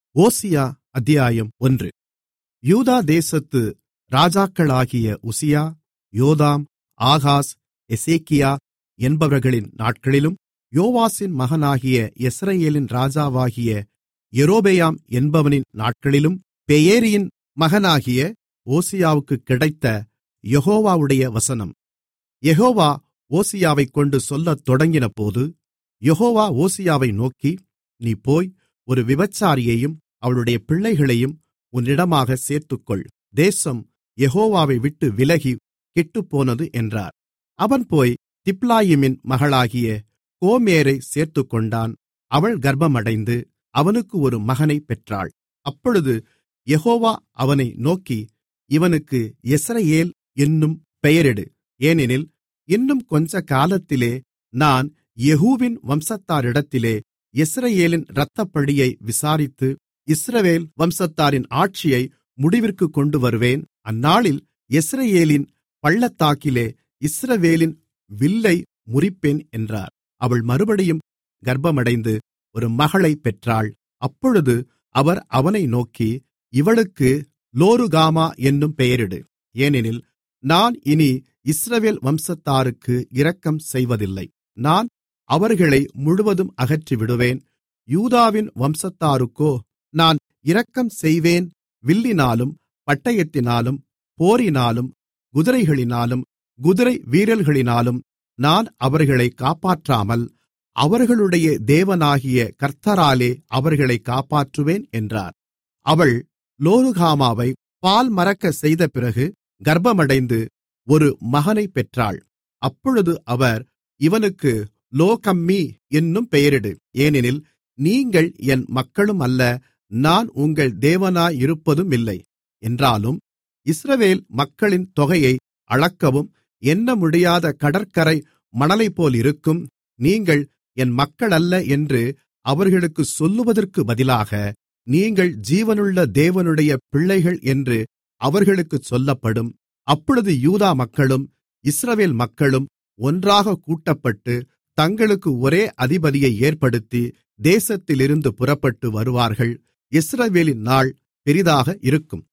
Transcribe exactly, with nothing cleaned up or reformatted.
ஓசியா அத்தியாயம் ஒன்று. யூதா தேசத்து ராஜாக்களாகிய உசியா, யோதாம், ஆகாஸ், எசேக்கியா என்பவர்களின் நாட்களிலும், யோவாசின் மகனாகிய யெஸ்ரயேலின் ராஜாவாகிய யெரொபெயாம் என்பவனின் நாட்களிலும், பெயேரியின் மகனாகிய ஓசியாவுக்குக் கிடைத்த யெகோவாவுடைய வசனம். யெகோவா ஓசியாவைக்கொண்டு சொல்லத் தொடங்கினபோது, யெகோவா ஓசியாவை நோக்கி, நீ போய் ஒரு விபச்சாரியையும் அவளுடைய பிள்ளைகளையும் உன்னிடமாகச் சேர்த்துக்கொள். தேசம் யெகோவாவை விட்டு விலகி கெட்டுப்போனது என்றார். அவன் போய் திப்லாயிமின் மகளாகிய கோமேரைச் சேர்த்துக்கொண்டான். அவள் கர்ப்பமடைந்து அவனுக்கு ஒரு மகனைப் பெற்றாள். அப்பொழுது யெகோவா அவனை நோக்கி, இவனுக்கு யெஸ்ரயேல் என்னும் பெயரிடு. ஏனெனில் இன்னும் கொஞ்ச காலத்திலே நான் யெகூவின் வம்சத்தாரிடத்திலே யெஸ்ரயேலின் இரத்தப்பழியை விசாரித்து இஸ்ரவேல் வம்சத்தாரின் ஆட்சியை முடிவிற்குக் கொண்டுவருவேன். அந்நாளில் யெஸ்ரயேலின் பள்ளத்தாக்கிலே இஸ்ரவேலின் வில்லை முறிப்பேன் என்றார். அவள் மறுபடியும் கர்ப்பமடைந்து ஒரு மகளைப் பெற்றாள். அப்பொழுது அவர் அவனை நோக்கி, இவளுக்கு லோருகாமா என்னும் பெயரிடு. ஏனெனில் நான் இனி இஸ்ரவேல் வம்சத்தாருக்கு இரக்கம் செய்வதில்லை. நான் அவர்களை முழுவதும் அகற்றிவிடுவேன். யூதாவின் வம்சத்தாருக்கோ நான் இரக்கம் செய்வேன். வில்லினாலும் பட்டயத்தினாலும் போரினாலும் குதிரைகளினாலும் குதிரை வீரர்களினாலும் நான் அவர்களைக் காப்பாற்றாமல் அவர்களுடைய தேவனாகிய கர்த்தராலே அவர்களைக் காப்பாற்றுவேன் என்றார். அவள் லோருகாமாவை பால் மறக்கச் செய்த பிறகு கர்ப்பமடைந்து ஒரு மகனைப் பெற்றாள். அப்பொழுது அவர், இவனுக்கு லோகம்மி என்னும் பெயரிடு. ஏனெனில் நீங்கள் என் மக்களும் அல்ல, நான் உங்கள் தேவனாயிருப்பதுமில்லை. என்றாலும் இஸ்ரவேல் மக்களின் தொகையை அளக்கவும் எண்ணமுடியாத கடற்கரை மணலைப்போலிருக்கும். நீங்கள் என் மக்களல்ல என்று அவர்களுக்குச் சொல்லுவதற்கு பதிலாக, நீங்கள் ஜீவனுள்ள தேவனுடைய பிள்ளைகள் என்று அவர்களுக்குச் சொல்லப்படும். அப்பொழுது யூதா மக்களும் இஸ்ரவேல் மக்களும் ஒன்றாகக் கூட்டப்பட்டு தங்களுக்கு ஒரே அதிபதியை ஏற்படுத்தி தேசத்திலிருந்து புறப்பட்டு வருவார்கள். இஸ்ரவேலின் நாள் பெரிதாக இருக்கும்.